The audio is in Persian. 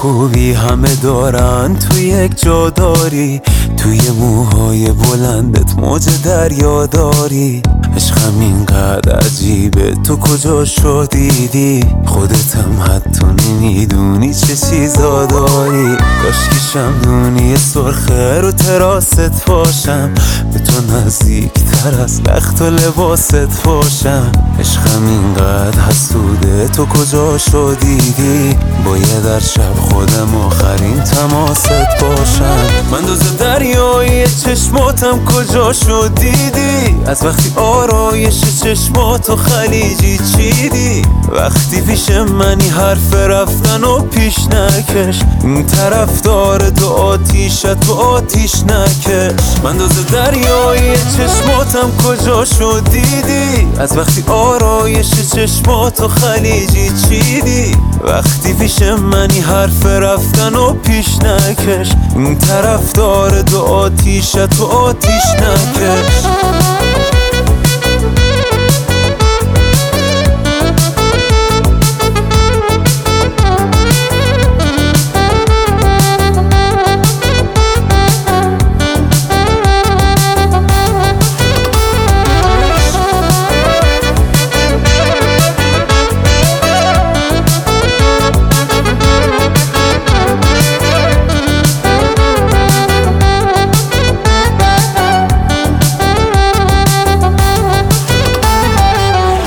خوبی همه دارن، تو یک جا داری، توی موهای بلندت موج دریا داری. عشقم اینقدر عجیبه، تو کجا شو دیدی؟ خودتم حتی نمیدونی چه چیزا داری. کاشکی شمدونی سرخه رو تراست باشم، به تو نزدیک تر از لخت و لباست باشم. عشقم اینقدر حسوده، تو کجا شو دیدی؟ باید در شب خودم آخرین تماست باشم. من دوز دریایی چشماتم کجا شو دیدی؟ از وقتی آرایش چشماتو خلیجی چیدی؟ وقتی پیش منی حرف رفتن و پیش نکش، این طرفدار تو آتیشت تو آتیش نکش. من دوز دریایی چشماتم کجا شو دیدی؟ از وقتی آرایش چشماتو خلیجی چیدی؟ وقتی پیش منی حرف رفتن و پیش نکش، این طرفدار تو آتیشت تو آتیش نکش.